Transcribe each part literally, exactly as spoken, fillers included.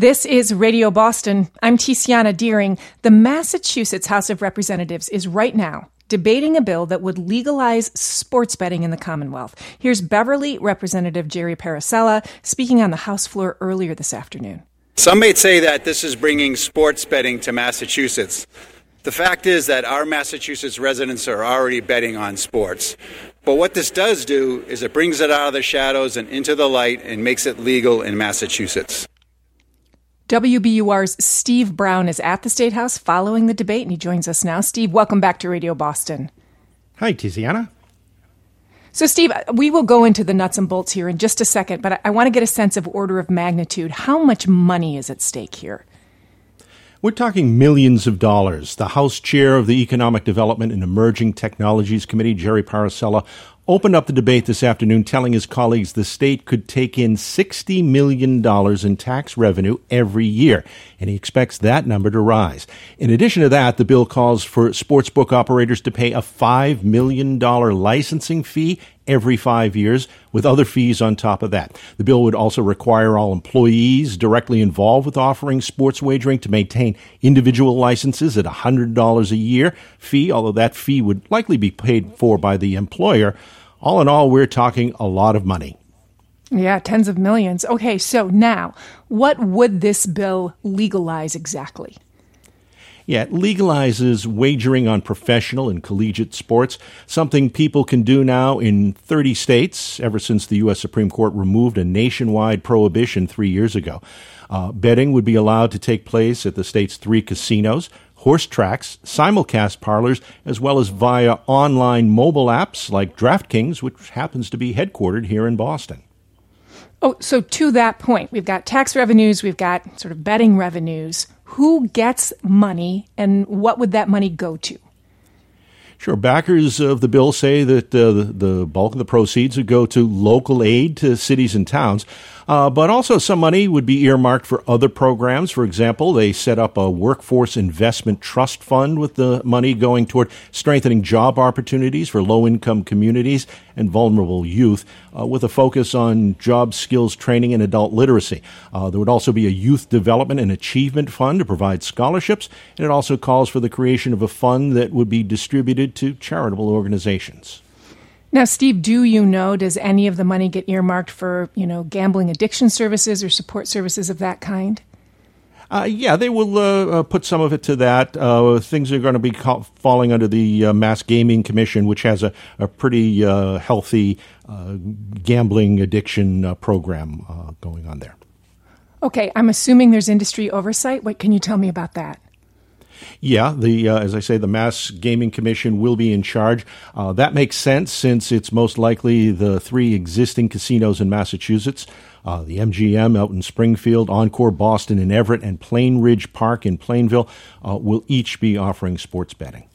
This is Radio Boston. I'm Tiziana Deering. The Massachusetts House of Representatives is right now debating a bill that would legalize sports betting in the Commonwealth. Here's Beverly Representative Jerry Parasella speaking on the House floor earlier this afternoon. Some may say that this is bringing sports betting to Massachusetts. The fact is that our Massachusetts residents are already betting on sports. But what this does do is it brings it out of the shadows and into the light and makes it legal in Massachusetts. W B U R's Steve Brown is at the State House following the debate, and he joins us now. Steve, welcome back to Radio Boston. Hi, Tiziana. So, Steve, we will go into the nuts and bolts here in just a second, but I, I want to get a sense of order of magnitude. How much money is at stake here? We're talking millions of dollars. The House Chair of the Economic Development and Emerging Technologies Committee, Jerry Parasella, opened up the debate this afternoon telling his colleagues the state could take in sixty million dollars in tax revenue every year, and he expects that number to rise. In addition to that, the bill calls for sportsbook operators to pay a five million dollars licensing fee every five years, with other fees on top of that. The bill would also require all employees directly involved with offering sports wagering to maintain individual licenses at a one hundred dollars a year fee, although that fee would likely be paid for by the employer. All in all, we're talking a lot of money. Yeah, tens of millions. Okay, so now, what would this bill legalize exactly? Yeah, it legalizes wagering on professional and collegiate sports, something people can do now in thirty states ever since the U S Supreme Court removed a nationwide prohibition three years ago. Uh, betting would be allowed to take place at the state's three casinos, horse tracks, simulcast parlors, as well as via online mobile apps like DraftKings, which happens to be headquartered here in Boston. Oh, so to that point, we've got tax revenues, we've got sort of betting revenues. Who gets money, and what would that money go to? Sure. Backers of the bill say that uh, the, the bulk of the proceeds would go to local aid to cities and towns, uh, but also some money would be earmarked for other programs. For example, they set up a workforce investment trust fund with the money going toward strengthening job opportunities for low-income communities and vulnerable youth, uh, with a focus on job skills training and adult literacy. Uh, there would also be a youth development and achievement fund to provide scholarships, and it also calls for the creation of a fund that would be distributed to charitable organizations. Now, Steve, do you know, does any of the money get earmarked for, you know, gambling addiction services or support services of that kind? Uh, yeah, they will uh, uh, put some of it to that. Uh, things are going to be ca- falling under the uh, Mass Gaming Commission, which has a, a pretty uh, healthy uh, gambling addiction uh, program uh, going on there. Okay, I'm assuming there's industry oversight. What can you tell me about that? Yeah, the uh, as I say, the Mass Gaming Commission will be in charge. Uh, that makes sense since it's most likely the three existing casinos in Massachusetts, uh, the M G M out in Springfield, Encore Boston in Everett, and Plain Ridge Park in Plainville uh, will each be offering sports betting.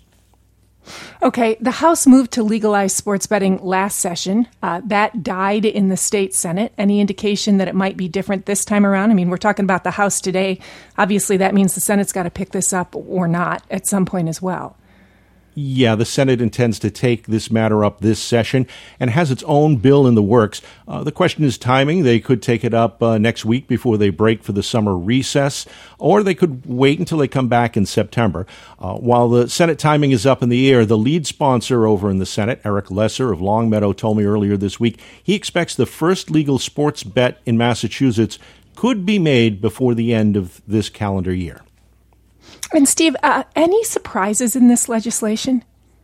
Okay, the House moved to legalize sports betting last session. Uh, that died in the state Senate. Any indication that it might be different this time around? I mean, we're talking about the House today. Obviously, that means the Senate's got to pick this up or not at some point as well. Yeah, the Senate intends to take this matter up this session and has its own bill in the works. Uh, the question is timing. They could take it up uh, next week before they break for the summer recess, or they could wait until they come back in September. Uh, while the Senate timing is up in the air, the lead sponsor over in the Senate, Eric Lesser of Longmeadow, told me earlier this week he expects the first legal sports bet in Massachusetts could be made before the end of this calendar year. And Steve, uh, any surprises in this legislation?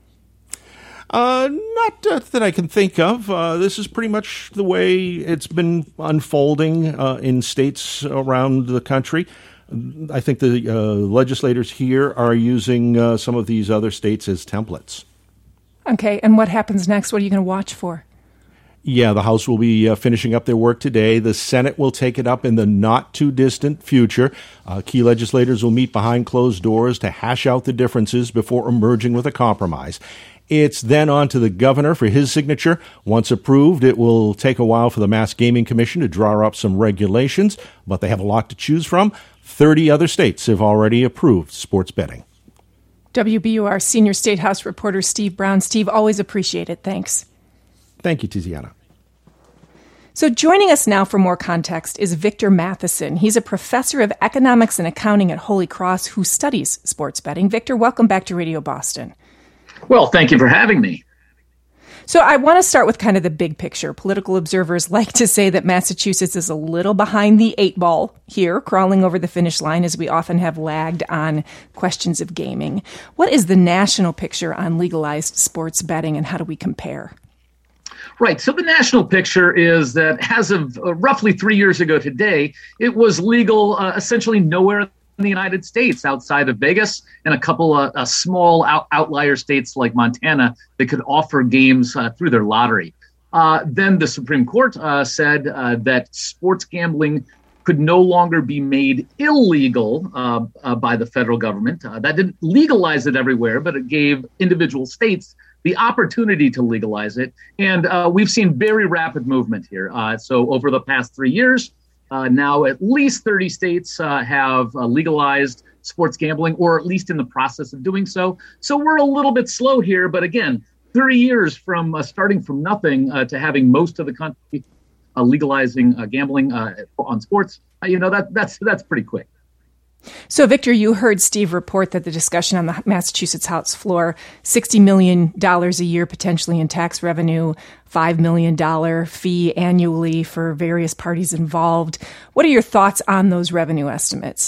Uh, not uh, that I can think of. Uh, this is pretty much the way it's been unfolding uh, in states around the country. I think the uh, legislators here are using uh, some of these other states as templates. Okay, and what happens next? What are you going to watch for? Yeah, the House will be uh, finishing up their work today. The Senate will take it up in the not-too-distant future. Uh, key legislators will meet behind closed doors to hash out the differences before emerging with a compromise. It's then on to the governor for his signature. Once approved, it will take a while for the Mass Gaming Commission to draw up some regulations, but they have a lot to choose from. Thirty other states have already approved sports betting. W B U R Senior State House reporter Steve Brown. Steve, always appreciate it. Thanks. Thank you, Tiziana. So joining us now for more context is Victor Matheson. He's a professor of economics and accounting at Holy Cross who studies sports betting. Victor, welcome back to Radio Boston. Well, thank you for having me. So I want to start with kind of the big picture. Political observers like to say that Massachusetts is a little behind the eight ball here, crawling over the finish line as we often have lagged on questions of gaming. What is the national picture on legalized sports betting and how do we compare? Right. So the national picture is that as of uh, roughly three years ago today, it was legal uh, essentially nowhere in the United States outside of Vegas and a couple of uh, small out- outlier states like Montana that could offer games uh, through their lottery. Uh, then the Supreme Court uh, said uh, that sports gambling could no longer be made illegal uh, uh, by the federal government. Uh, that didn't legalize it everywhere, but it gave individual states the opportunity to legalize it. And uh, we've seen very rapid movement here. Uh, so over the past three years, uh, now at least thirty states uh, have uh, legalized sports gambling, or at least in the process of doing so. So we're a little bit slow here. But again, three years from uh, starting from nothing uh, to having most of the country uh, legalizing uh, gambling uh, on sports, uh, you know, that that's that's pretty quick. So, Victor, you heard Steve report that the discussion on the Massachusetts House floor, sixty million dollars a year potentially in tax revenue, five million dollars fee annually for various parties involved. What are your thoughts on those revenue estimates?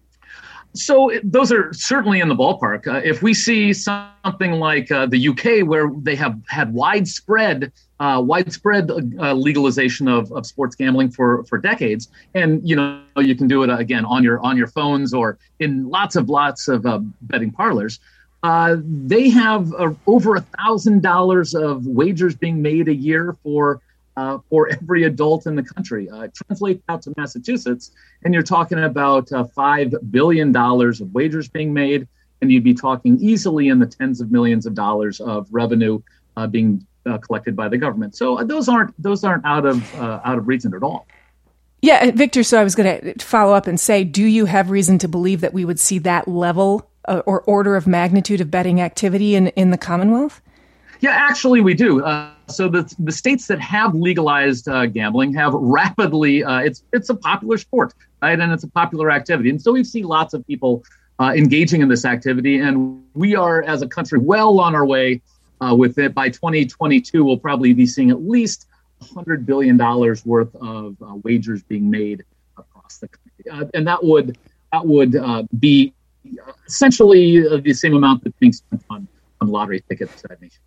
So those are certainly in the ballpark. Uh, if we see something like uh, the U K, where they have had widespread uh, widespread uh, legalization of, of sports gambling for, for decades, and you know you can do it again on your on your phones or in lots of lots of uh, betting parlors. Uh, they have uh, over a thousand dollars of wagers being made a year for. Uh, for every adult in the country. Uh, translate out to Massachusetts, and you're talking about uh, five billion dollars of wagers being made, and you'd be talking easily in the tens of millions of dollars of revenue uh, being uh, collected by the government. So uh, those aren't those aren't out of uh, out of reason at all. Yeah, Victor, so I was going to follow up and say, do you have reason to believe that we would see that level uh, or order of magnitude of betting activity in, in the Commonwealth? Yeah, actually, we do. Uh, so the the states that have legalized uh, gambling have rapidly. Uh, it's it's a popular sport, right, and it's a popular activity, and so we see lots of people uh, engaging in this activity, and we are, as a country, well on our way uh, with it. By twenty twenty-two, we'll probably be seeing at least one hundred billion dollars worth of uh, wagers being made across the country, uh, and that would that would uh, be essentially uh, the same amount that's being spent on on lottery tickets uh, nationwide.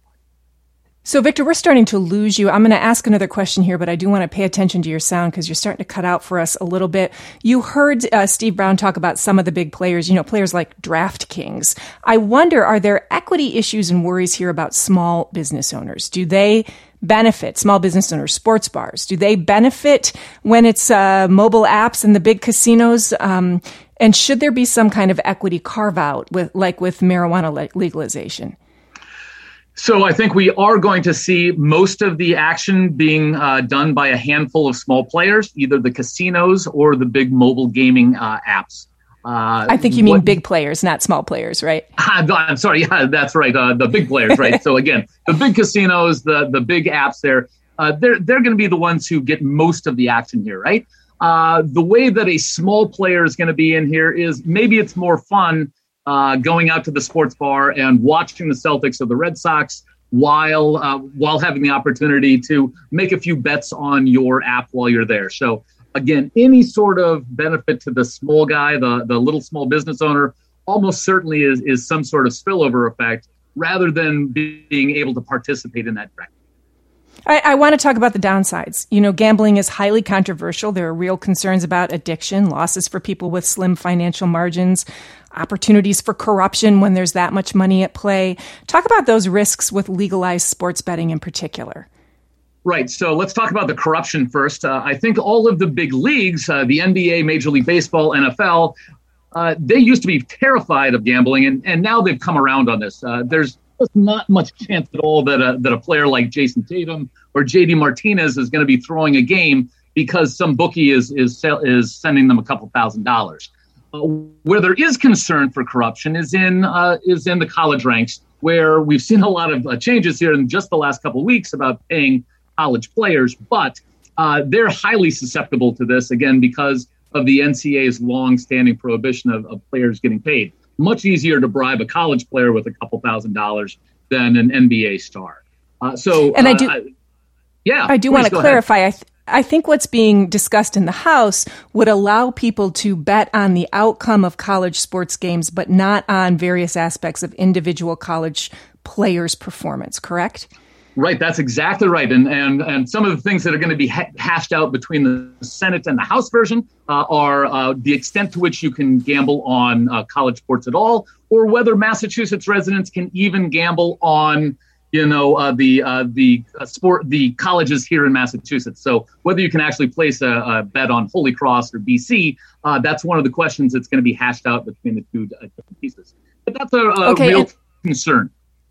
So, Victor, we're starting to lose you. I'm going to ask another question here, but I do want to pay attention to your sound because you're starting to cut out for us a little bit. You heard uh, Steve Brown talk about some of the big players, you know, players like DraftKings. I wonder, are there equity issues and worries here about small business owners? Do they benefit, small business owners, sports bars? Do they benefit when it's uh, mobile apps and the big casinos? Um, and should there be some kind of equity carve out, with, like with marijuana legalization? So I think we are going to see most of the action being uh, done by a handful of small players, either the casinos or the big mobile gaming uh, apps. Uh, I think you mean what, big players, not small players, right? I'm sorry. Yeah, that's right. Uh, the big players, right? So again, the big casinos, the the big apps there, uh, they're, they're going to be the ones who get most of the action here, right? Uh, the way that a small player is going to be in here is maybe it's more fun Uh, going out to the sports bar and watching the Celtics or the Red Sox while uh, while having the opportunity to make a few bets on your app while you're there. So again, any sort of benefit to the small guy, the the little small business owner, almost certainly is is some sort of spillover effect rather than being able to participate in that directly. I, I want to talk about the downsides. You know, gambling is highly controversial. There are real concerns about addiction, losses for people with slim financial margins, opportunities for corruption when there's that much money at play. Talk about those risks with legalized sports betting in particular. Right. So let's talk about the corruption first. Uh, I think all of the big leagues, uh, the N B A, Major League Baseball, N F L, uh, they used to be terrified of gambling, and, and now they've come around on this. Uh, there's just not much chance at all that a, that a player like Jason Tatum or J D Martinez is going to be throwing a game because some bookie is is is sending them a couple thousand dollars. Uh, where there is concern for corruption is in uh, is in the college ranks, where we've seen a lot of uh, changes here in just the last couple of weeks about paying college players. But uh, they're highly susceptible to this, again, because of the N C A A's long-standing prohibition of, of players getting paid. Much easier to bribe a college player with a couple thousand dollars than an N B A star. Uh, so, and I uh, do, I, yeah, I do want to clarify. I, th- I think what's being discussed in the House would allow people to bet on the outcome of college sports games, but not on various aspects of individual college players' performance. Correct? Right, that's exactly right. And and and some of the things that are going to be ha- hashed out between the Senate and the House version uh, are uh, the extent to which you can gamble on uh, college sports at all, or whether Massachusetts residents can even gamble on, you know, uh, the uh, the uh, sport the colleges here in Massachusetts. So whether you can actually place a, a bet on Holy Cross or B C, uh, that's one of the questions that's going to be hashed out between the two uh, different pieces. But that's a, a okay, real and- concern.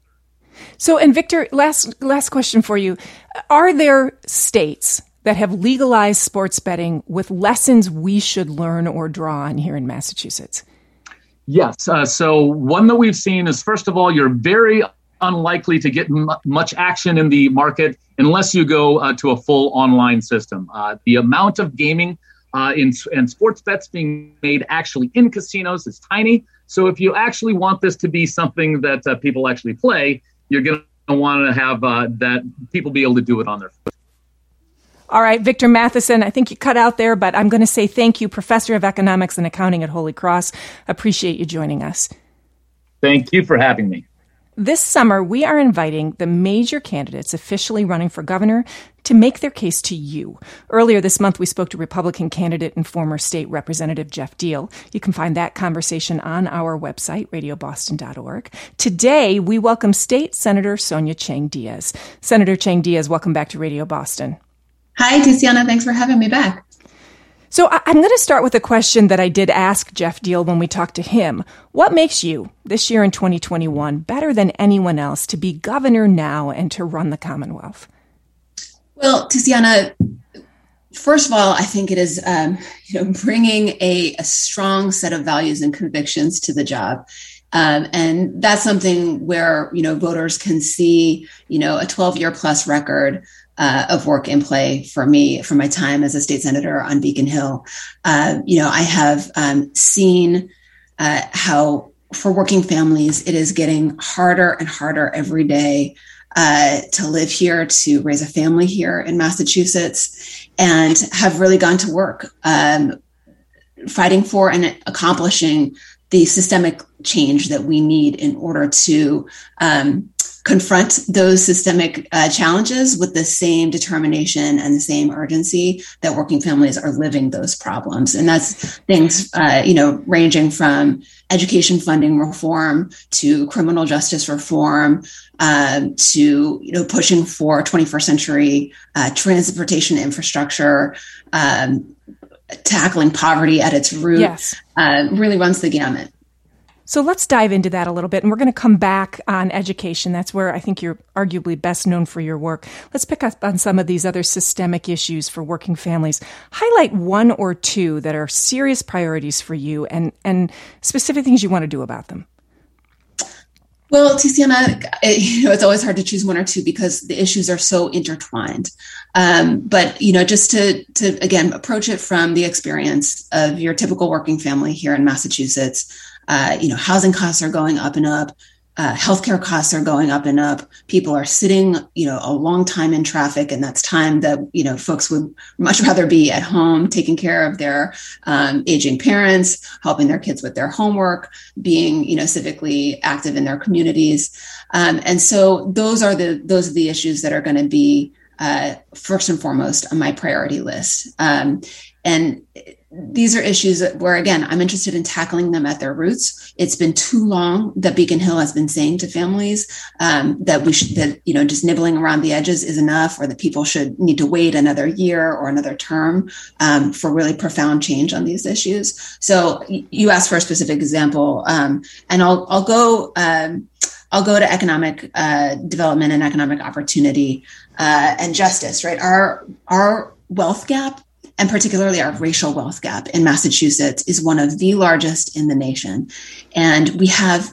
So, and Victor, last last question for you. Are there states that have legalized sports betting with lessons we should learn or draw on here in Massachusetts? Yes. Uh, so one that we've seen is, first of all, you're very unlikely to get m- much action in the market unless you go uh, to a full online system. Uh, the amount of gaming uh, in and sports bets being made actually in casinos is tiny. So if you actually want this to be something that uh, people actually play, you're going to want to have uh, that people be able to do it on their phone. All right, Victor Matheson, I think you cut out there, but I'm going to say thank you, Professor of Economics and Accounting at Holy Cross. Appreciate you joining us. Thank you for having me. This summer, we are inviting the major candidates officially running for governor to make their case to you. Earlier this month, we spoke to Republican candidate and former state representative Jeff Diehl. You can find that conversation on our website, radio boston dot org. Today, we welcome State Senator Sonia Chang Diaz. Senator Chang Diaz, welcome back to Radio Boston. Hi, Tiziana. Thanks for having me back. So I'm going to start with a question that I did ask Jeff Diehl when we talked to him. What makes you, this year in twenty twenty-one, better than anyone else to be governor now and to run the Commonwealth? Well, Tiziana, first of all, I think it is um, you know, bringing a, a strong set of values and convictions to the job. Um, and that's something where, you know, voters can see, you know, a twelve year plus record uh, of work in play for me, for my time as a state senator on Beacon Hill. Uh, you know, I have um, seen uh, how for working families, it is getting harder and harder every day uh, to live here, to raise a family here in Massachusetts, and have really gone to work um, fighting for and accomplishing the systemic change that we need in order to um, confront those systemic uh, challenges with the same determination and the same urgency that working families are living those problems. And that's things, uh, you know, ranging from education funding reform to criminal justice reform, um, to, you know, pushing for twenty-first century uh, transportation infrastructure, um, tackling poverty at its root. Yes. Uh, really runs the gamut. So let's dive into that a little bit, and we're going to come back on education. That's where I think you're arguably best known for your work. Let's pick up on some of these other systemic issues for working families. Highlight one or two that are serious priorities for you and, and specific things you want to do about them. Well, Tiziana, it, you know, it's always hard to choose one or two because the issues are so intertwined. Um, but, you know, just to, to, again, approach it from the experience of your typical working family here in Massachusetts, uh, you know, housing costs are going up and up. Uh, healthcare costs are going up and up. People are sitting, you know, a long time in traffic, and that's time that, you know, folks would much rather be at home taking care of their um, aging parents, helping their kids with their homework, being, you know, civically active in their communities. Um, and so those are the those are the issues that are going to be uh, first and foremost on my priority list. Um, and these are issues where, again, I'm interested in tackling them at their roots. It's been too long that Beacon Hill has been saying to families um, that we should, that, you know, just nibbling around the edges is enough, or that people should need to wait another year or another term um, for really profound change on these issues. So you asked for a specific example, um, and I'll I'll go um, I'll go to economic uh, development and economic opportunity uh, and justice. Right, our our wealth gap, and particularly our racial wealth gap in Massachusetts, is one of the largest in the nation. And we have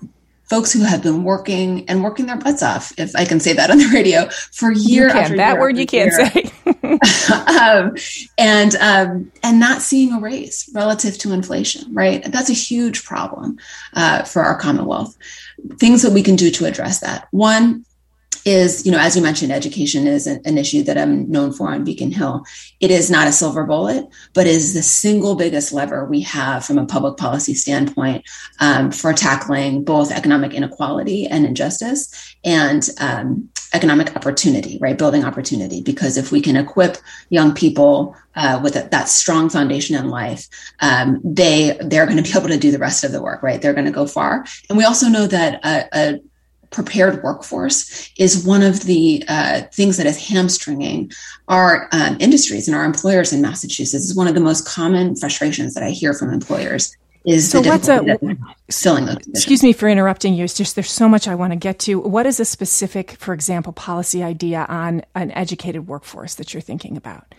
folks who have been working and working their butts off, if I can say that on the radio, for year you can. after that year word you can't year. say. um, and um, and not seeing a raise relative to inflation, right? That's a huge problem uh, for our Commonwealth. Things that we can do to address that. One is, you know, as you mentioned, education is an, an issue that I'm known for on Beacon Hill. It is not a silver bullet, but is the single biggest lever we have from a public policy standpoint um, for tackling both economic inequality and injustice and um, economic opportunity, right? Building opportunity. Because if we can equip young people uh, with a, that strong foundation in life, um, they, they're going to be able to do the rest of the work, right? They're going to go far. And we also know that a, a prepared workforce is one of the uh, things that is hamstringing our um, industries and our employers in Massachusetts. It's one of the most common frustrations that I hear from employers is so the what's a, filling those positions. Excuse me for interrupting you. It's just there's so much I want to get to. What is a specific, for example, policy idea on an educated workforce that you're thinking about?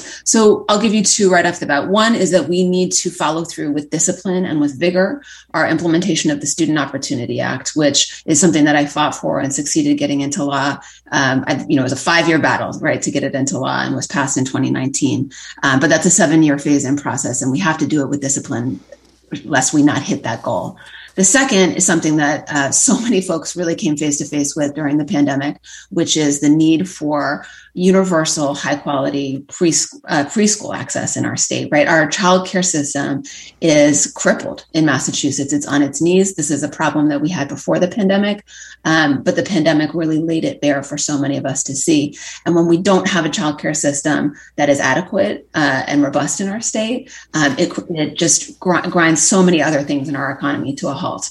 So I'll give you two right off the bat. One is that we need to follow through with discipline and with vigor our implementation of the Student Opportunity Act, which is something that I fought for and succeeded getting into law. Um, I, you know, it was a five-year battle, right, to get it into law and was passed in twenty nineteen. Um, but that's a seven-year phase-in process, and we have to do it with discipline lest we not hit that goal. The second is something that uh, so many folks really came face to face with during the pandemic, which is the need for universal, high quality pre uh, preschool access in our state, right? Our childcare system is crippled in Massachusetts. It's on its knees. This is a problem that we had before the pandemic, um, but the pandemic really laid it bare for so many of us to see. And when we don't have a childcare system that is adequate uh, and robust in our state, um, it, it just gr- grinds so many other things in our economy to a halt.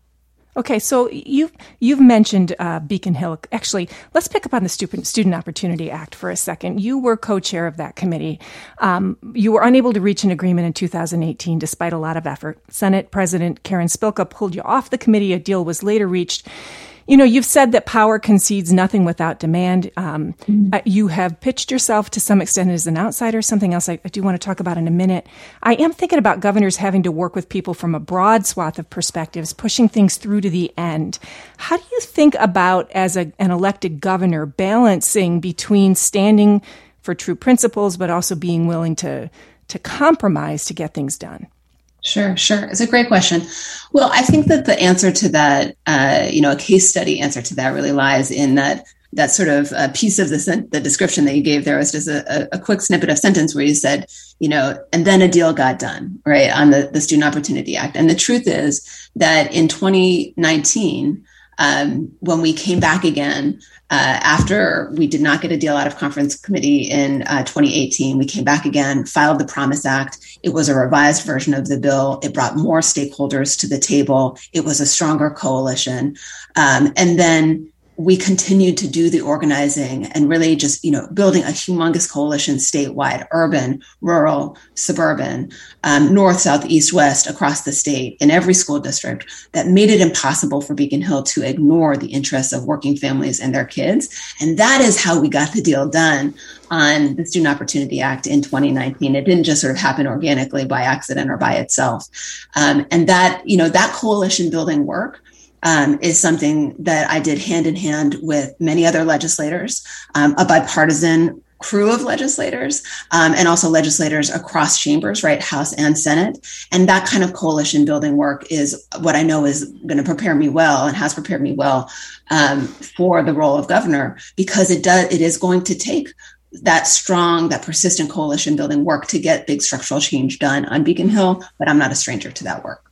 Okay, so you've you've mentioned uh, Beacon Hill. Actually, let's pick up on the Student Student Opportunity Act for a second. You were co-chair of that committee. Um, you were unable to reach an agreement in two thousand eighteen, despite a lot of effort. Senate President Karen Spilka pulled you off the committee. A deal was later reached. You know, you've said that power concedes nothing without demand. Um, mm-hmm. uh, you have pitched yourself to some extent as an outsider, something else I, I do want to talk about in a minute. I am thinking about governors having to work with people from a broad swath of perspectives, pushing things through to the end. How do you think about, as a, an elected governor, balancing between standing for true principles, but also being willing to, to compromise to get things done? Sure, sure. It's a great question. Well, I think that the answer to that, uh, you know, a case study answer to that really lies in that that sort of uh, piece of the sen- the description that you gave there was just a, a quick snippet of sentence where you said, you know, and then a deal got done, right, on the, the Student Opportunity Act. And the truth is that in twenty nineteen, um, when we came back again, Uh, after we did not get a deal out of conference committee in uh, twenty eighteen, we came back again, filed the Promise Act. It was a revised version of the bill. It brought more stakeholders to the table. It was a stronger coalition. Um, and then we continued to do the organizing and really just, you know, building a humongous coalition statewide, urban, rural, suburban, um, north, south, east, west, across the state, in every school district, that made it impossible for Beacon Hill to ignore the interests of working families and their kids. And that is how we got the deal done on the Student Opportunity Act in twenty nineteen. It didn't just sort of happen organically by accident or by itself. Um, and that, you know, that coalition building work Um, is something that I did hand in hand with many other legislators, um, a bipartisan crew of legislators, um, and also legislators across chambers, right, House and Senate. And that kind of coalition building work is what I know is going to prepare me well and has prepared me well um, for the role of governor, because it does, it is going to take that strong, that persistent coalition building work to get big structural change done on Beacon Hill, but I'm not a stranger to that work.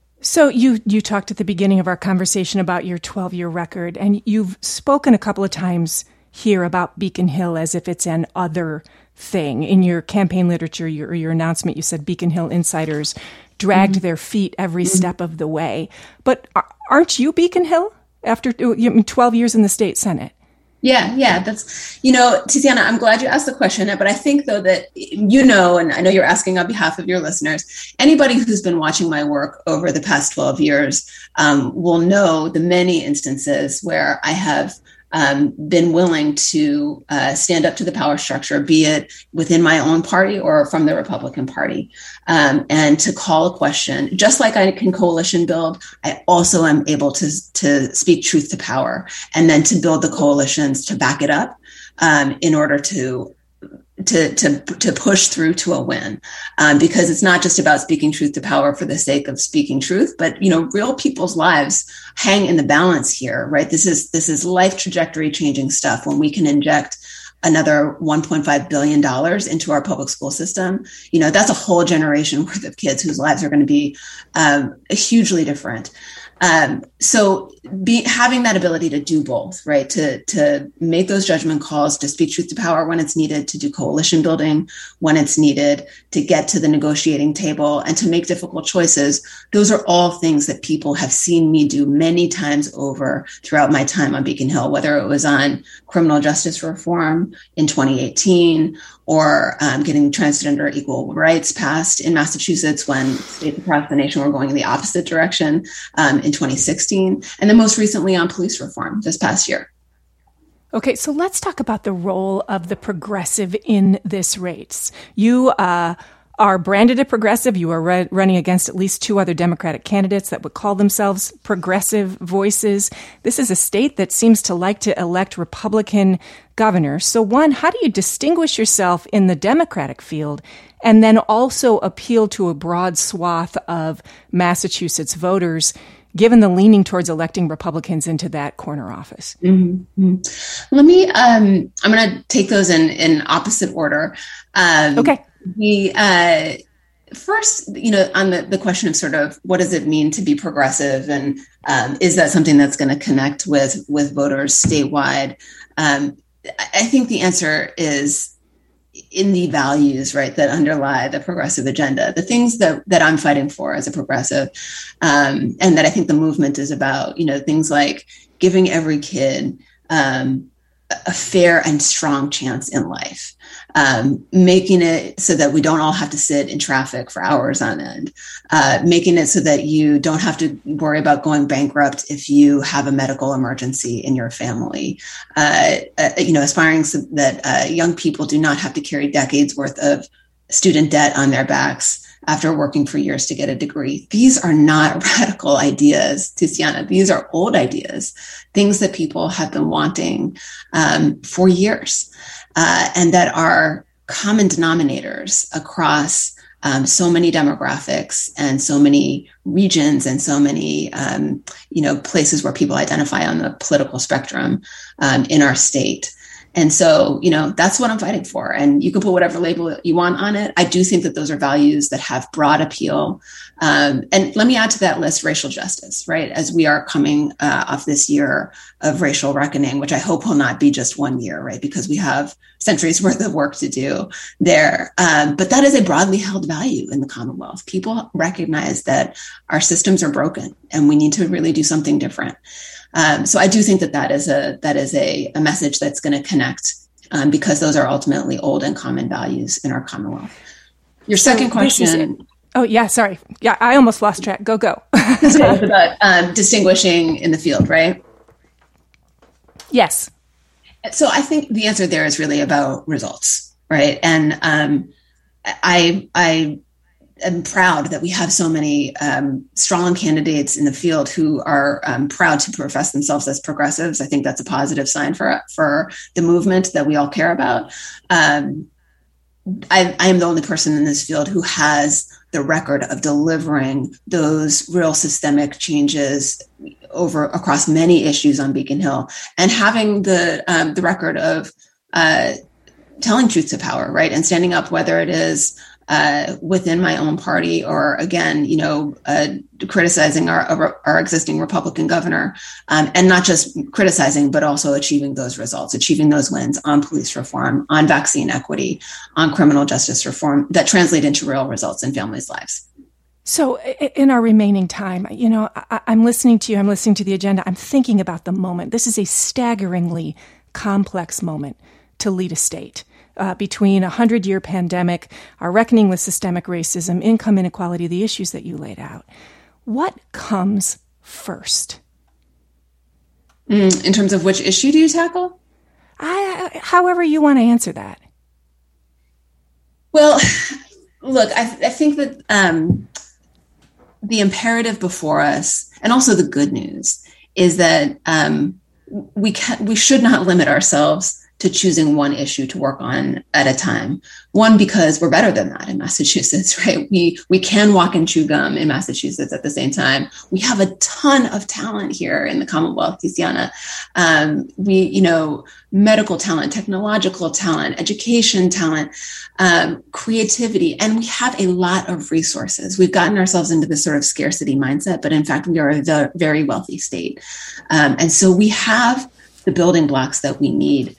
So you you talked at the beginning of our conversation about your twelve-year record, and you've spoken a couple of times here about Beacon Hill as if it's an other thing. In your campaign literature, your, your announcement, you said Beacon Hill insiders dragged mm-hmm. their feet every mm-hmm. step of the way. But aren't you Beacon Hill after twelve years in the state Senate? Yeah, yeah, that's, you know, Tiziana, I'm glad you asked the question, but I think, though, that, you know, and I know you're asking on behalf of your listeners, anybody who's been watching my work over the past twelve years um, will know the many instances where I have um, been willing to uh, stand up to the power structure, be it within my own party or from the Republican Party, um, and to call a question. Just like I can coalition build, I also am able to, to speak truth to power, and then to build the coalitions to back it up um, in order to to to to push through to a win, um, because it's not just about speaking truth to power for the sake of speaking truth, but you know, real people's lives hang in the balance here, right? This is this is life trajectory changing stuff. When we can inject another one point five billion dollars into our public school system, you know, that's a whole generation worth of kids whose lives are going to be um, hugely different. Um, so be, having that ability to do both, right, to, to make those judgment calls, to speak truth to power when it's needed, to do coalition building when it's needed, to get to the negotiating table and to make difficult choices. Those are all things that people have seen me do many times over throughout my time on Beacon Hill, whether it was on criminal justice reform in twenty eighteen or um, getting transgender equal rights passed in Massachusetts when states across the nation were going in the opposite direction um, in twenty sixteen, and then most recently on police reform this past year. Okay, so let's talk about the role of the progressive in this race. You uh, are branded a progressive. You are re- running against at least two other Democratic candidates that would call themselves progressive voices. This is a state that seems to like to elect Republican governors. So one, how do you distinguish yourself in the Democratic field and then also appeal to a broad swath of Massachusetts voters, given the leaning towards electing Republicans into that corner office? Mm-hmm. Let me, um, I'm going to take those in, in opposite order. Um, okay. We, uh, first, you know, on the, the question of sort of what does it mean to be progressive, and um, is that something that's going to connect with, with voters statewide? Um, I think the answer is in the values, right, that underlie the progressive agenda, the things that, that I'm fighting for as a progressive, um, and that I think the movement is about, you know, things like giving every kid um, a fair and strong chance in life, um, making it so that we don't all have to sit in traffic for hours on end, uh, making it so that you don't have to worry about going bankrupt if you have a medical emergency in your family, uh, uh, you know, aspiring so that uh, young people do not have to carry decades worth of student debt on their backs after working for years to get a degree. These are not radical ideas, Tiziana. These are old ideas, things that people have been wanting um, for years, uh, and that are common denominators across um, so many demographics and so many regions and so many, um, you know, places where people identify on the political spectrum um, in our state. And so, you know, that's what I'm fighting for. And you can put whatever label you want on it. I do think that those are values that have broad appeal. Um, and let me add to that list racial justice, right? As we are coming uh, off this year of racial reckoning, which I hope will not be just one year, right? Because we have centuries worth of work to do there. Um, but that is a broadly held value in the Commonwealth. People recognize that our systems are broken and we need to really do something different. Um, so I do think that that is a that is a, a message that's going to connect um, because those are ultimately old and common values in our Commonwealth. Your second so question. Oh, yeah, sorry. Yeah, I almost lost track. Go, go. This was about um, distinguishing in the field, right? Yes. So I think the answer there is really about results, right? And um, I I am proud that we have so many um, strong candidates in the field who are um, proud to profess themselves as progressives. I think that's a positive sign for for the movement that we all care about. Um, I, I am the only person in this field who has the record of delivering those real systemic changes over across many issues on Beacon Hill, and having the um, the record of uh, telling truth to power, right, and standing up, whether it is uh, within my own party or, again, you know, uh, criticizing our our existing Republican governor, um, and not just criticizing, but also achieving those results, achieving those wins on police reform, on vaccine equity, on criminal justice reform that translate into real results in families' lives. So in our remaining time, you know, I, I'm listening to you, I'm listening to the agenda, I'm thinking about the moment. This is a staggeringly complex moment to lead a state. Uh, between a hundred-year pandemic, our reckoning with systemic racism, income inequality, the issues that you laid out. What comes first? Mm, in terms of which issue do you tackle? I, however you want to answer that. Well, look, I, I think that um, the imperative before us, and also the good news, is that um, we can, we should not limit ourselves to choosing one issue to work on at a time. One, because we're better than that in Massachusetts, right? We we can walk and chew gum in Massachusetts at the same time. We have a ton of talent here in the Commonwealth, Tiziana. Um, we, you know, medical talent, technological talent, education talent, um, creativity, and we have a lot of resources. We've gotten ourselves into this sort of scarcity mindset, but in fact, we are a very wealthy state. Um, and so we have the building blocks that we need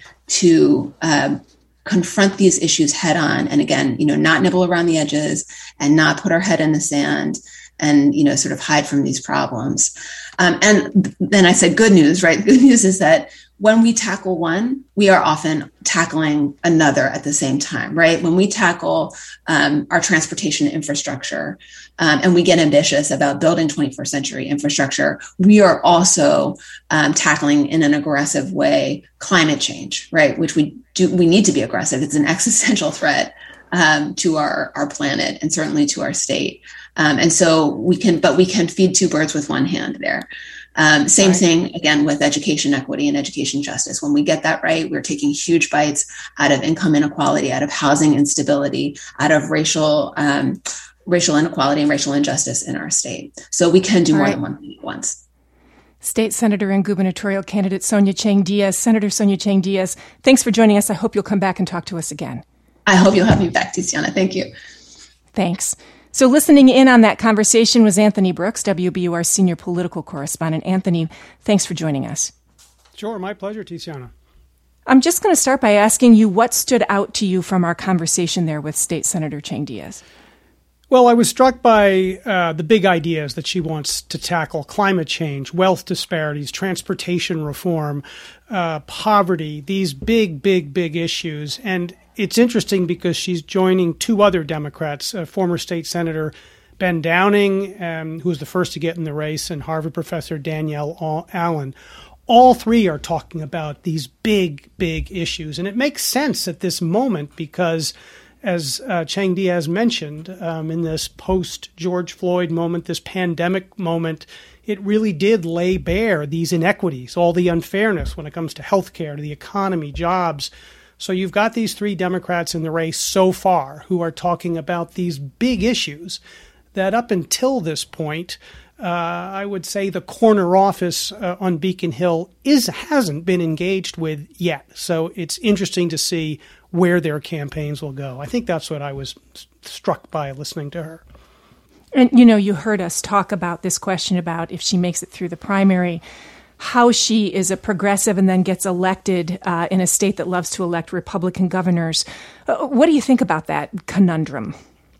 to um, confront these issues head on. And again, you know, not nibble around the edges and not put our head in the sand and, you know, sort of hide from these problems. Um, and then I said, good news, right? Good news is that when we tackle one, we are often tackling another at the same time, right? When we tackle um, our transportation infrastructure um, and we get ambitious about building twenty-first century infrastructure, we are also um, tackling in an aggressive way climate change, right? Which we do, we need to be aggressive. It's an existential threat um, to our, our planet and certainly to our state. Um, and so we can, but we can feed two birds with one hand there. Um, same right. thing, again, with education equity and education justice. When we get that right, we're taking huge bites out of income inequality, out of housing instability, out of racial um, racial inequality and racial injustice in our state. So we can do All more right. than one thing at once. State Senator and gubernatorial candidate Sonia Chang Diaz. Senator Sonia Chang Diaz, thanks for joining us. I hope you'll come back and talk to us again. I hope you'll have me back, Tiziana. Thank you. Thanks. So listening in on that conversation was Anthony Brooks, W B U R senior political correspondent. Anthony, thanks for joining us. Sure, my pleasure, Tiziana. I'm just going to start by asking you what stood out to you from our conversation there with State Senator Chang Diaz. Well, I was struck by uh, the big ideas that she wants to tackle: climate change, wealth disparities, transportation reform, uh, poverty, these big, big, big issues. And it's interesting because she's joining two other Democrats, uh, former state senator Ben Downing, um, who was the first to get in the race, and Harvard professor Danielle Allen. All three are talking about these big, big issues. And it makes sense at this moment because, as uh, Chang Diaz mentioned, um, in this post-George Floyd moment, this pandemic moment, it really did lay bare these inequities, all the unfairness when it comes to healthcare, to the economy, jobs. So you've got these three Democrats in the race so far who are talking about these big issues that up until this point, uh, I would say the corner office uh, on Beacon Hill is hasn't been engaged with yet. So it's interesting to see where their campaigns will go. I think that's what I was struck by listening to her. And, you know, you heard us talk about this question about if she makes it through the primary, how she is a progressive and then gets elected uh, in a state that loves to elect Republican governors. Uh, what do you think about that conundrum?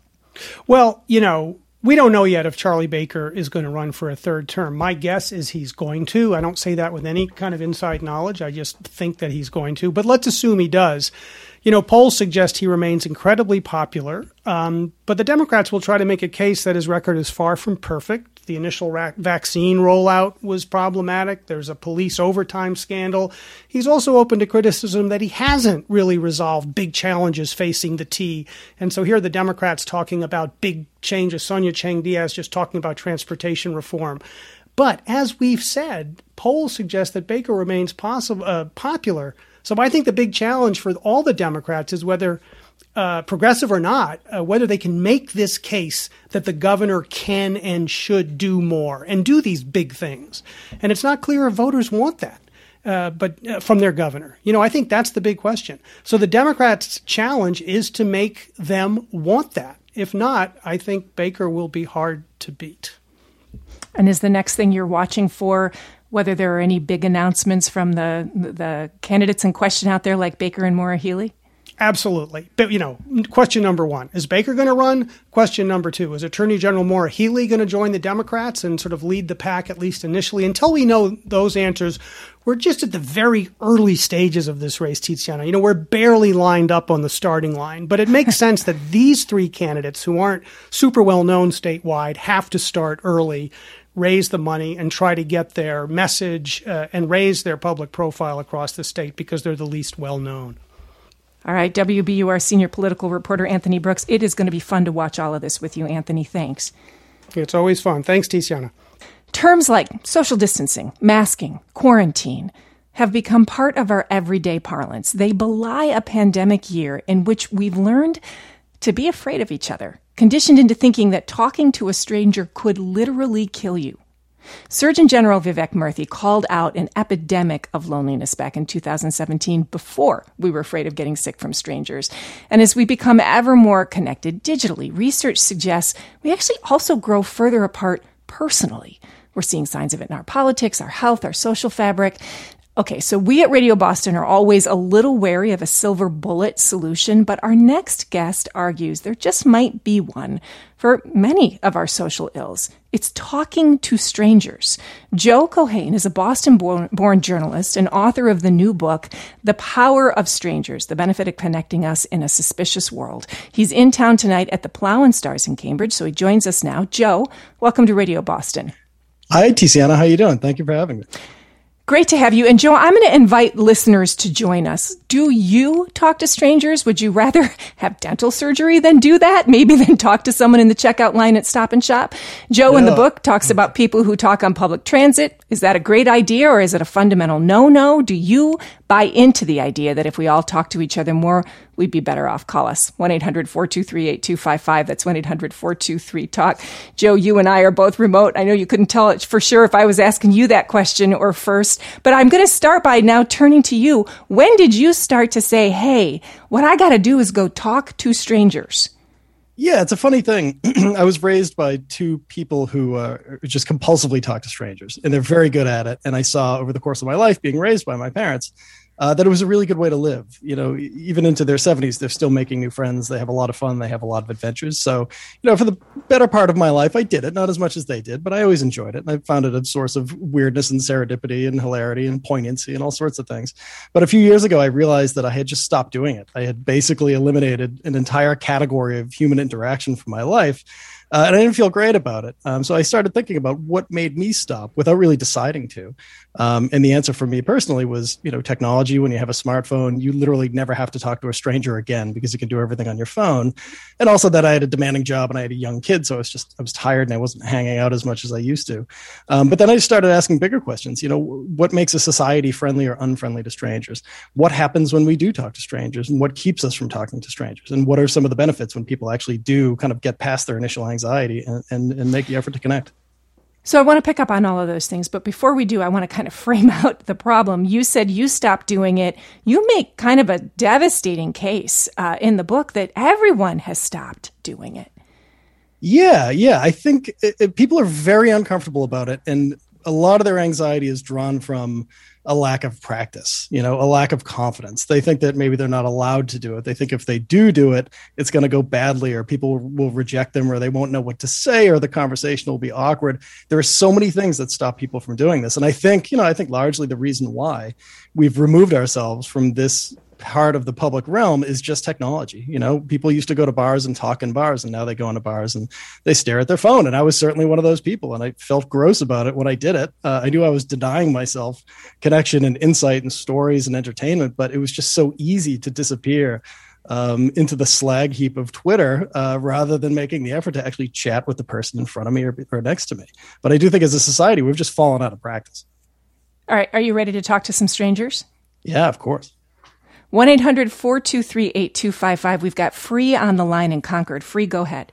Well, you know, we don't know yet if Charlie Baker is going to run for a third term. My guess is he's going to. I don't say that with any kind of inside knowledge. I just think that he's going to. But let's assume he does. You know, polls suggest he remains incredibly popular, um, but the Democrats will try to make a case that his record is far from perfect. The initial ra- vaccine rollout was problematic. There's a police overtime scandal. He's also open to criticism that he hasn't really resolved big challenges facing the T. And so here are the Democrats talking about big changes. Sonia Chang Diaz just talking about transportation reform. But as we've said, polls suggest that Baker remains possible, uh, popular. So I think the big challenge for all the Democrats is whether, uh, progressive or not, uh, whether they can make this case that the governor can and should do more and do these big things. And it's not clear if voters want that, uh, but uh, from their governor. You know, I think that's the big question. So the Democrats' challenge is to make them want that. If not, I think Baker will be hard to beat. And is the next thing you're watching for whether there are any big announcements from the the candidates in question out there like Baker and Maura Healey? Absolutely. But, you know, question number one, is Baker going to run? Question number two, is Attorney General Maura Healey going to join the Democrats and sort of lead the pack, at least initially? Until we know those answers, we're just at the very early stages of this race, Tiziana. You know, we're barely lined up on the starting line, but it makes sense that these three candidates who aren't super well known statewide have to start early, raise the money and try to get their message uh, and raise their public profile across the state because they're the least well known. All right, W B U R senior political reporter Anthony Brooks. It is going to be fun to watch all of this with you, Anthony. Thanks. It's always fun. Thanks, Tiziana. Terms like social distancing, masking, quarantine have become part of our everyday parlance. They belie a pandemic year in which we've learned to be afraid of each other, conditioned into thinking that talking to a stranger could literally kill you. Surgeon General Vivek Murthy called out an epidemic of loneliness back in two thousand seventeen before we were afraid of getting sick from strangers. And as we become ever more connected digitally, research suggests we actually also grow further apart personally. We're seeing signs of it in our politics, our health, our social fabric. Okay, so we at Radio Boston are always a little wary of a silver bullet solution, but our next guest argues there just might be one for many of our social ills. It's talking to strangers. Joe Keohane is a Boston-born journalist and author of the new book, The Power of Strangers, The Benefit of Connecting Us in a Suspicious World. He's in town tonight at the Plough and Stars in Cambridge, so he joins us now. Joe, welcome to Radio Boston. Hi, Tiziana. How you doing? Thank you for having me. Great to have you. And Joe, I'm going to invite listeners to join us. Do you talk to strangers? Would you rather have dental surgery than do that? Maybe than talk to someone in the checkout line at Stop and Shop? Joe, yeah. in the book, talks about people who talk on public transit. Is that a great idea or is it a fundamental no-no? Do you buy into the idea that if we all talk to each other more, we'd be better off? Call us, one eight hundred four two three eight two five five. That's one eight hundred four two three talk. Joe, you and I are both remote. I know you couldn't tell it for sure if I was asking you that question or first, but I'm going to start by now turning to you. When did you start to say, hey, what I got to do is go talk to strangers? Yeah, it's a funny thing. I was raised by two people who uh, just compulsively talk to strangers, and they're very good at it. And I saw over the course of my life, being raised by my parents, uh, that it was a really good way to live. You know, even into their seventies, they're still making new friends. They have a lot of fun. They have a lot of adventures. So, you know, for the better part of my life, I did it, not as much as they did, but I always enjoyed it. And I found it a source of weirdness and serendipity and hilarity and poignancy and all sorts of things. But a few years ago, I realized that I had just stopped doing it. I had basically eliminated an entire category of human interaction from my life. Uh, and I didn't feel great about it. Um, so I started thinking about what made me stop without really deciding to. Um, and the answer for me personally was, you know, technology. When you have a smartphone, you literally never have to talk to a stranger again because you can do everything on your phone. And also that I had a demanding job and I had a young kid. So I was just, I was tired and I wasn't hanging out as much as I used to. Um, but then I just started asking bigger questions. You know, what makes a society friendly or unfriendly to strangers? What happens when we do talk to strangers and what keeps us from talking to strangers? And what are some of the benefits when people actually do kind of get past their initial anxiety? anxiety and, and, and make the effort to connect. So I want to pick up on all of those things, but before we do, I want to kind of frame out the problem. You said you stopped doing it. You make kind of a devastating case uh, in the book that everyone has stopped doing it. Yeah, yeah. I think it, it, people are very uncomfortable about it, and a lot of their anxiety is drawn from a lack of practice, you know, a lack of confidence. They think that maybe they're not allowed to do it. They think if they do do it, it's going to go badly, or people will reject them, or they won't know what to say, or the conversation will be awkward. There are so many things that stop people from doing this. And I think, you know, I think largely the reason why we've removed ourselves from this part of the public realm is just technology. You know, people used to go to bars and talk in bars, and now they go into bars and they stare at their phone. And I was certainly one of those people, and I felt gross about it when I did it. Uh, I knew I was denying myself connection and insight and stories and entertainment, but it was just so easy to disappear um, into the slag heap of Twitter uh, rather than making the effort to actually chat with the person in front of me or, or next to me. But I do think as a society, we've just fallen out of practice. All right. Are you ready to talk to some strangers? Yeah, of course. one eight hundred four two three eight two five five. We've got Free on the line in Concord. Free, go ahead.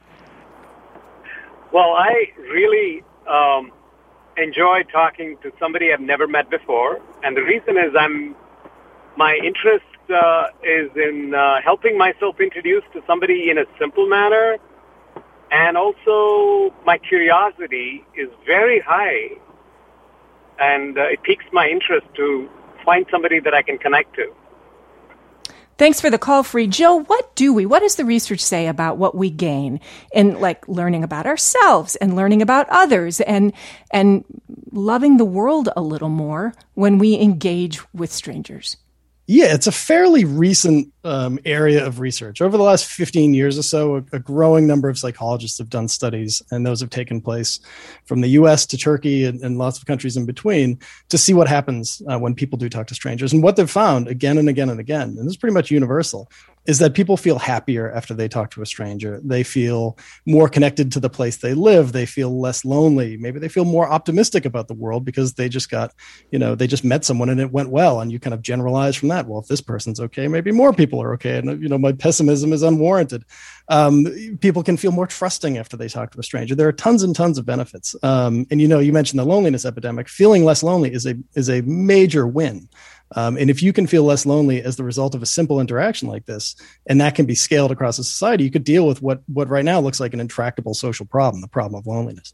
Well, I really um, enjoy talking to somebody I've never met before. And the reason is I'm my interest uh, is in uh, helping myself introduce to somebody in a simple manner. And also my curiosity is very high. And uh, it piques my interest to find somebody that I can connect to. Thanks for the call, Free. Joe, what do we, what does the research say about what we gain in like learning about ourselves and learning about others and, and loving the world a little more when we engage with strangers? Yeah, it's a fairly recent um, area of research. Over the last fifteen years or so, a, a growing number of psychologists have done studies, and those have taken place from the U S to Turkey and, and lots of countries in between to see what happens uh, when people do talk to strangers. And what they've found again and again and again, and this is pretty much universal, is that people feel happier after they talk to a stranger. They feel more connected to the place they live. They feel less lonely. Maybe they feel more optimistic about the world because they just got, you know, they just met someone and it went well. And you kind of generalize from that. Well, if this person's okay, maybe more people are okay. And, you know, my pessimism is unwarranted. Um, people can feel more trusting after they talk to a stranger. There are tons and tons of benefits. Um, and, you know, you mentioned the loneliness epidemic. Feeling less lonely is a is a major win. Um, and if you can feel less lonely as the result of a simple interaction like this, and that can be scaled across a society, you could deal with what, what right now looks like an intractable social problem, the problem of loneliness.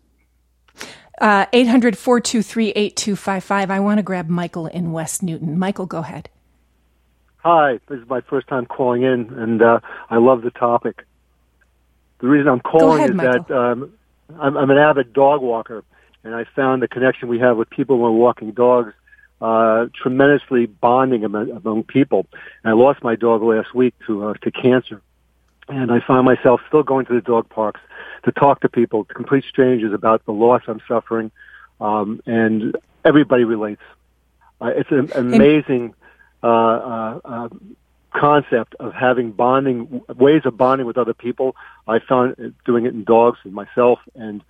Uh, eight hundred, four two three, eight two five five. I want to grab Michael in West Newton. Michael, go ahead. Hi, this is my first time calling in, and uh, I love the topic. The reason I'm calling ahead, is Michael. that um, I'm, I'm an avid dog walker, and I found the connection we have with people when we're walking dogs Uh, tremendously bonding among, among people. And I lost my dog last week to uh, to cancer, and I find myself still going to the dog parks to talk to people, to complete strangers, about the loss I'm suffering, um, and everybody relates. Uh, it's an amazing uh, uh, uh, concept of having bonding, ways of bonding with other people. I found doing it in dogs and myself, and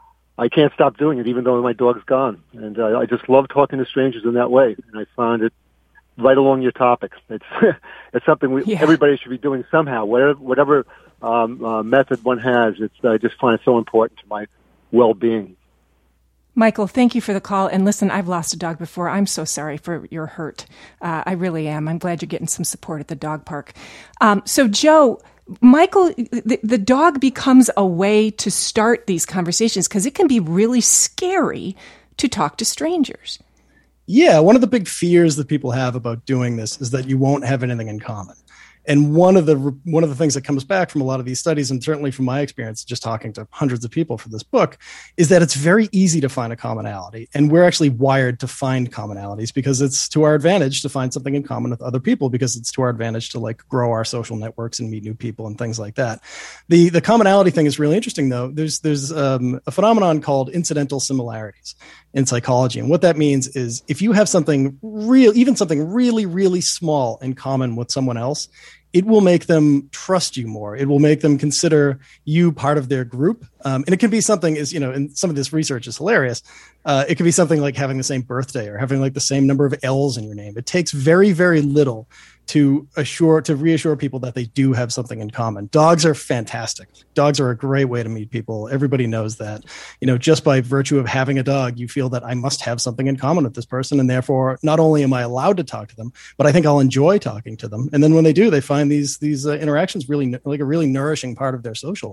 I can't stop doing it, even though my dog's gone. And uh, I just love talking to strangers in that way. And I found it right along your topic. It's it's something we, yeah. everybody should be doing somehow, whatever whatever um, uh, method one has. It's I just find it so important to my well-being. Michael, thank you for the call. And listen, I've lost a dog before. I'm so sorry for your hurt. Uh, I really am. I'm glad you're getting some support at the dog park. Um, so, Joe, Michael, the, the dog becomes a way to start these conversations because it can be really scary to talk to strangers. Yeah, one of the big fears that people have about doing this is that you won't have anything in common. And one of the one of the things that comes back from a lot of these studies, and certainly from my experience just talking to hundreds of people for this book, is that it's very easy to find a commonality. And we're actually wired to find commonalities because it's to our advantage to find something in common with other people, because it's to our advantage to like grow our social networks and meet new people and things like that. The the commonality thing is really interesting, though. There's there's um, a phenomenon called incidental similarities in psychology. And what that means is if you have something real, even something really, really small in common with someone else, it will make them trust you more. It will make them consider you part of their group. Um, and it can be something is, you know, and some of this research is hilarious. Uh, it can be something like having the same birthday or having like the same number of L's in your name. It takes very, very little to assure, to reassure people that they do have something in common. Dogs are fantastic. Dogs are a great way to meet people. Everybody knows that, you know, just by virtue of having a dog, you feel that I must have something in common with this person. And therefore, not only am I allowed to talk to them, but I think I'll enjoy talking to them. And then when they do, they find these, these uh, interactions really like a really nourishing part of their social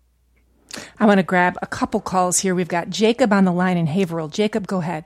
life. I want to grab a couple calls here. We've got Jacob on the line in Haverhill. Jacob, go ahead.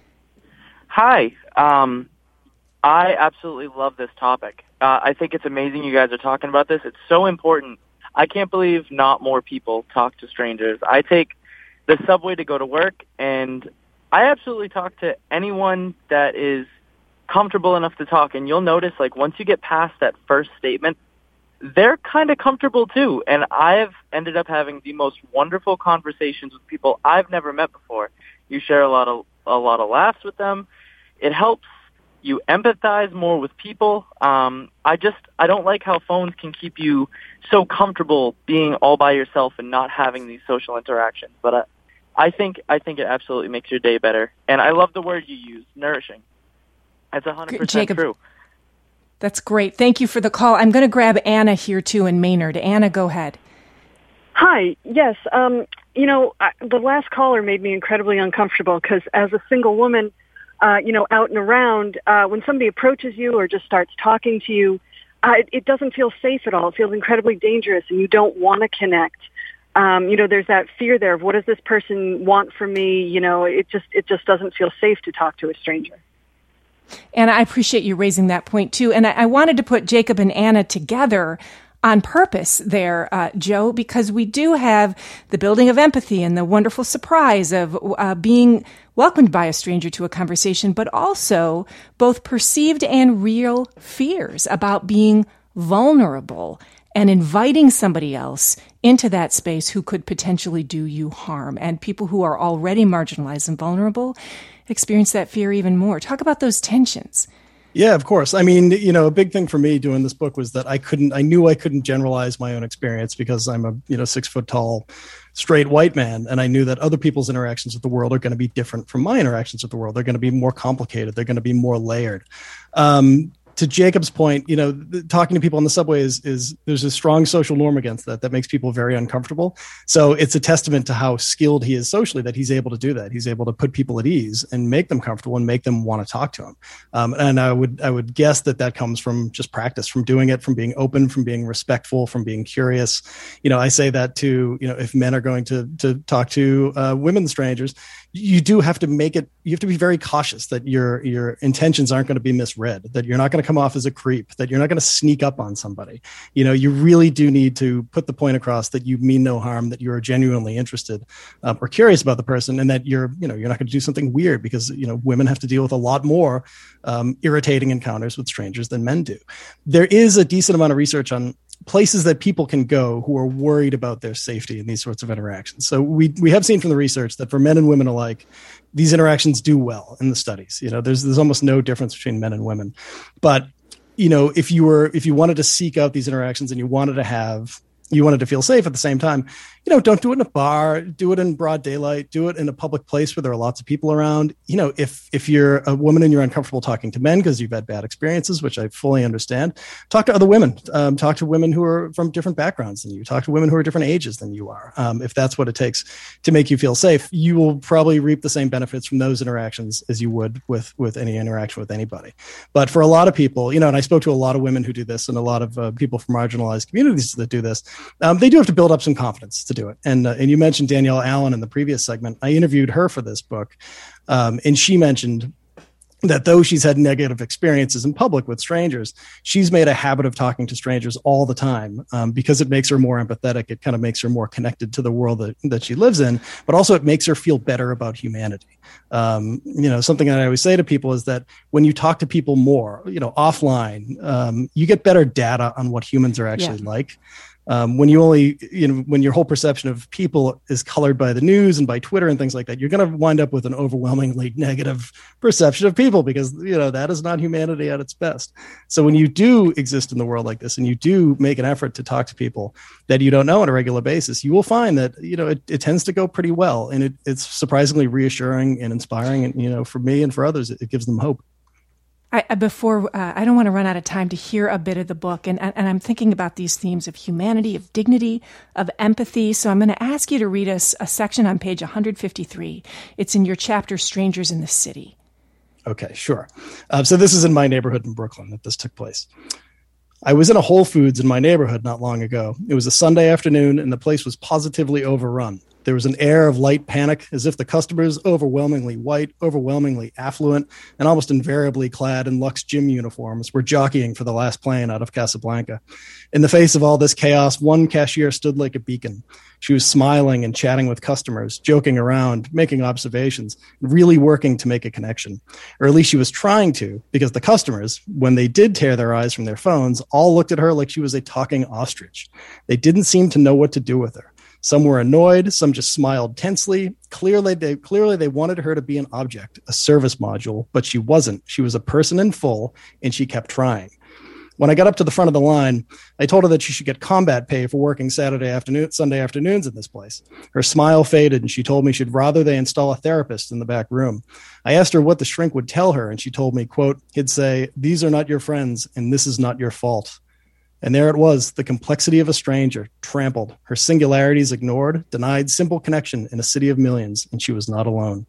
Hi. Um, I absolutely love this topic. Uh, I think it's amazing you guys are talking about this. It's so important. I can't believe not more people talk to strangers. I take the subway to go to work, and I absolutely talk to anyone that is comfortable enough to talk. And you'll notice, like, once you get past that first statement, they're kind of comfortable too. And I've ended up having the most wonderful conversations with people I've never met before. You share a lot of a lot of laughs with them. It helps you empathize more with people. Um, I just, I don't like how phones can keep you so comfortable being all by yourself and not having these social interactions. But I, I think, I think it absolutely makes your day better. And I love the word you use, nourishing. That's one hundred percent Jacob, true. That's great. Thank you for the call. I'm going to grab Anna here too in Maynard. Anna, go ahead. Hi. Yes. Um, you know, I, the last caller made me incredibly uncomfortable because as a single woman, Uh, you know, out and around, uh, when somebody approaches you or just starts talking to you, uh, it, it doesn't feel safe at all. It feels incredibly dangerous, and you don't want to connect. Um, you know, there's that fear there of what does this person want from me? You know, it just it just doesn't feel safe to talk to a stranger. And I appreciate you raising that point too. And I, I wanted to put Jacob and Anna together on purpose there, uh, Joe, because we do have the building of empathy and the wonderful surprise of uh, being welcomed by a stranger to a conversation, but also both perceived and real fears about being vulnerable and inviting somebody else into that space who could potentially do you harm. And people who are already marginalized and vulnerable experience that fear even more. Talk about those tensions. Yeah, of course. I mean, you know, a big thing for me doing this book was that I couldn't, I knew I couldn't generalize my own experience because I'm a, you know, six foot tall, straight white man. And I knew that other people's interactions with the world are going to be different from my interactions with the world. They're going to be more complicated. They're going to be more layered. Um, To Jacob's point, you know, the, talking to people on the subway is, is there's a strong social norm against that that makes people very uncomfortable. So it's a testament to how skilled he is socially that he's able to do that. He's able to put people at ease and make them comfortable and make them want to talk to him. Um, and I would I would guess that that comes from just practice, from doing it, from being open, from being respectful, from being curious. You know, I say that to, you know, if men are going to to talk to uh, women strangers, you do have to make it, you have to be very cautious that your your intentions aren't going to be misread, that you're not going to come off as a creep, that you're not going to sneak up on somebody. You know, you really do need to put the point across that you mean no harm, that you're genuinely interested um, or curious about the person, and that you're, you know, you're not going to do something weird because, you know, women have to deal with a lot more um, irritating encounters with strangers than men do. There is a decent amount of research on places that people can go who are worried about their safety in these sorts of interactions. So we we have seen from the research that for men and women alike, these interactions do well in the studies. You know, there's there's almost no difference between men and women. But, you know, if you were if you wanted to seek out these interactions and you wanted to have you wanted to feel safe at the same time, you know, don't do it in a bar, do it in broad daylight, do it in a public place where there are lots of people around. You know, if if you're a woman and you're uncomfortable talking to men because you've had bad experiences, which I fully understand, talk to other women, um, talk to women who are from different backgrounds than you, talk to women who are different ages than you are. Um, if that's what it takes to make you feel safe, you will probably reap the same benefits from those interactions as you would with, with any interaction with anybody. But for a lot of people, you know, and I spoke to a lot of women who do this and a lot of uh, people from marginalized communities that do this, um, they do have to build up some confidence to do it. And uh, and you mentioned Danielle Allen in the previous segment. I interviewed her for this book, um, and she mentioned that though she's had negative experiences in public with strangers, she's made a habit of talking to strangers all the time um, because it makes her more empathetic. It kind of makes her more connected to the world that, that she lives in, but also it makes her feel better about humanity. Um, you know, something that I always say to people is that when you talk to people more, you know, offline, um, you get better data on what humans are actually yeah. like. Um, when you only, you know, when your whole perception of people is colored by the news and by Twitter and things like that, you're going to wind up with an overwhelmingly negative perception of people because, you know, that is not humanity at its best. So when you do exist in the world like this and you do make an effort to talk to people that you don't know on a regular basis, you will find that, you know, it, it tends to go pretty well. And it, it's surprisingly reassuring and inspiring. And, you know, for me and for others, it, it gives them hope. I, before, uh, I don't want to run out of time to hear a bit of the book, and, and I'm thinking about these themes of humanity, of dignity, of empathy. So I'm going to ask you to read us a, a section on page one fifty-three. It's in your chapter, Strangers in the City. Okay, sure. Uh, so this is in my neighborhood in Brooklyn that this took place. I was in a Whole Foods in my neighborhood not long ago. It was a Sunday afternoon, and the place was positively overrun. There was an air of light panic, as if the customers, overwhelmingly white, overwhelmingly affluent, and almost invariably clad in luxe gym uniforms, were jockeying for the last plane out of Casablanca. In the face of all this chaos, one cashier stood like a beacon. She was smiling and chatting with customers, joking around, making observations, really working to make a connection. Or at least she was trying to, because the customers, when they did tear their eyes from their phones, all looked at her like she was a talking ostrich. They didn't seem to know what to do with her. Some were annoyed, some just smiled tensely. Clearly they, clearly they wanted her to be an object, a service module, but she wasn't. She was a person in full, and she kept trying. When I got up to the front of the line, I told her that she should get combat pay for working Saturday afternoon, Sunday afternoons in this place. Her smile faded, and she told me she'd rather they install a therapist in the back room. I asked her what the shrink would tell her, and she told me, quote, he'd say, "These are not your friends, and this is not your fault." And there it was, the complexity of a stranger, trampled, her singularities ignored, denied simple connection in a city of millions, and she was not alone.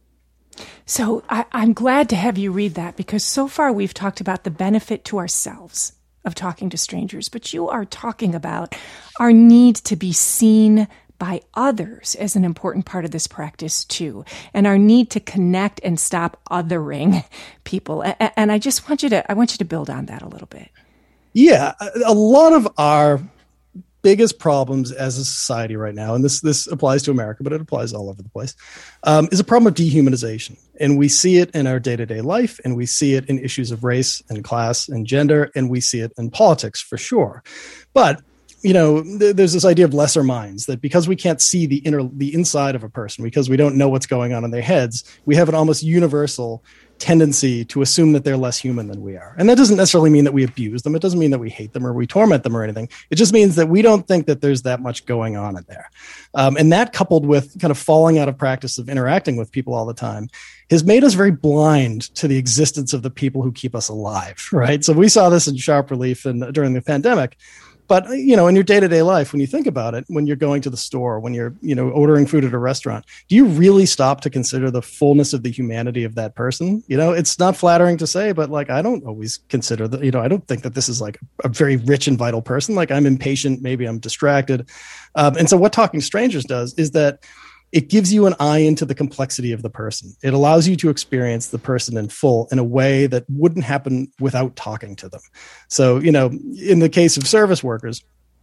So I, I'm glad to have you read that, because so far we've talked about the benefit to ourselves of talking to strangers, but you are talking about our need to be seen by others as an important part of this practice too, and our need to connect and stop othering people. And I just want you to, I want you to build on that a little bit. Yeah, a, a lot of our biggest problems as a society right now, and this this applies to America, but it applies all over the place, um, is a problem of dehumanization. And we see it in our day-to-day life, and we see it in issues of race and class and gender, and we see it in politics for sure. But you know, th- there's this idea of lesser minds, that because we can't see the inner, the inside of a person, because we don't know what's going on in their heads, we have an almost universal tendency to assume that they're less human than we are. And that doesn't necessarily mean that we abuse them. It doesn't mean that we hate them or we torment them or anything. It just means that we don't think that there's that much going on in there. Um, and that, coupled with kind of falling out of practice of interacting with people all the time, has made us very blind to the existence of the people who keep us alive, right? So we saw this in sharp relief in, during the pandemic. But, you know, in your day-to-day life, when you think about it, when you're going to the store, when you're, you know, ordering food at a restaurant, do you really stop to consider the fullness of the humanity of that person? You know, it's not flattering to say, but like, I don't always consider that, you know, I don't think that this is like a very rich and vital person. Like, I'm impatient, maybe I'm distracted. Um, and so what Talking Strangers does is that it gives you an eye into the complexity of the person. It allows you to experience the person in full in a way that wouldn't happen without talking to them. So, you know, in the case of service workers,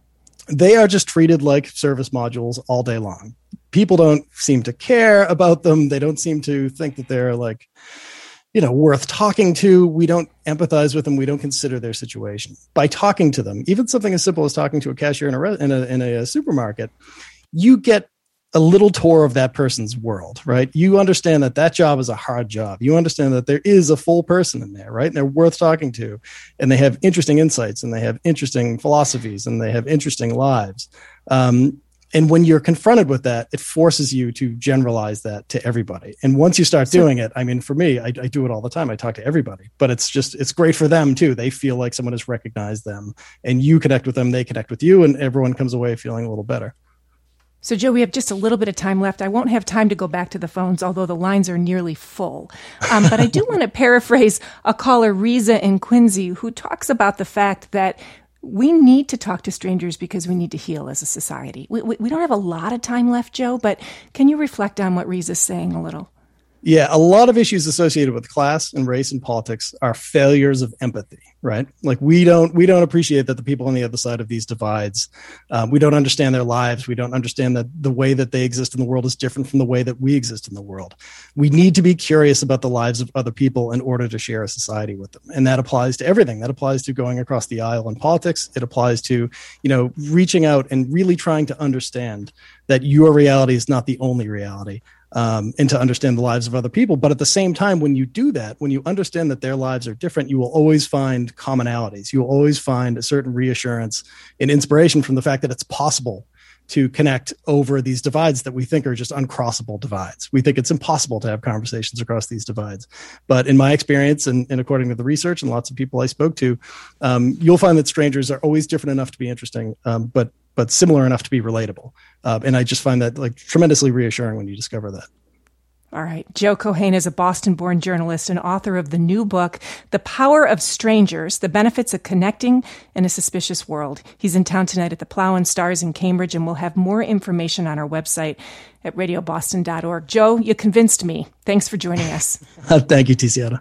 they are just treated like service modules all day long. People don't seem to care about them. They don't seem to think that they're like, you know, worth talking to. We don't empathize with them. We don't consider their situation. By talking to them, even something as simple as talking to a cashier in a, in a, in a supermarket, you get a little tour of that person's world, right? You understand that that job is a hard job. You understand that there is a full person in there, right? And they're worth talking to, and they have interesting insights, and they have interesting philosophies, and they have interesting lives. Um, and when you're confronted with that, it forces you to generalize that to everybody. And once you start doing it, I mean, for me, I, I do it all the time. I talk to everybody, but it's just, it's great for them too. They feel like someone has recognized them, and you connect with them, they connect with you, and everyone comes away feeling a little better. So, Joe, we have just a little bit of time left. I won't have time to go back to the phones, although the lines are nearly full. Um, but I do want to paraphrase a caller, Riza in Quincy, who talks about the fact that we need to talk to strangers because we need to heal as a society. We, we, we don't have a lot of time left, Joe, but can you reflect on what Riza's saying a little? Yeah, a lot of issues associated with class and race and politics are failures of empathy, right? Like we don't we don't appreciate that the people on the other side of these divides, um, we don't understand their lives. We don't understand that the way that they exist in the world is different from the way that we exist in the world. We need to be curious about the lives of other people in order to share a society with them. And that applies to everything. That applies to going across the aisle in politics. It applies to, you know, reaching out and really trying to understand that your reality is not the only reality. Um, and to understand the lives of other people. But at the same time, when you do that, when you understand that their lives are different, you will always find commonalities. You will always find a certain reassurance and inspiration from the fact that it's possible to connect over these divides that we think are just uncrossable divides. We think it's impossible to have conversations across these divides. But in my experience, and, and according to the research and lots of people I spoke to, um, you'll find that strangers are always different enough to be interesting, um, but but similar enough to be relatable. Uh, and I just find that like tremendously reassuring when you discover that. All right. Joe Keohane is a Boston-born journalist and author of the new book, The Power of Strangers, The Benefits of Connecting in a Suspicious World. He's in town tonight at the Plough and Stars in Cambridge, and we'll have more information on our website at radio boston dot org. Joe, you convinced me. Thanks for joining us. Thank you, Tiziana.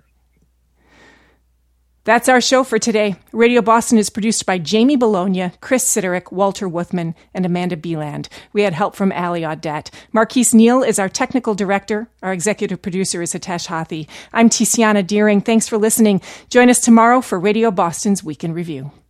That's our show for today. Radio Boston is produced by Jamie Bologna, Chris Siderick, Walter Wuthman, and Amanda Beeland. We had help from Ali Audette. Marquise Neal is our technical director. Our executive producer is Hitesh Hathi. I'm Tiziana Deering. Thanks for listening. Join us tomorrow for Radio Boston's Week in Review.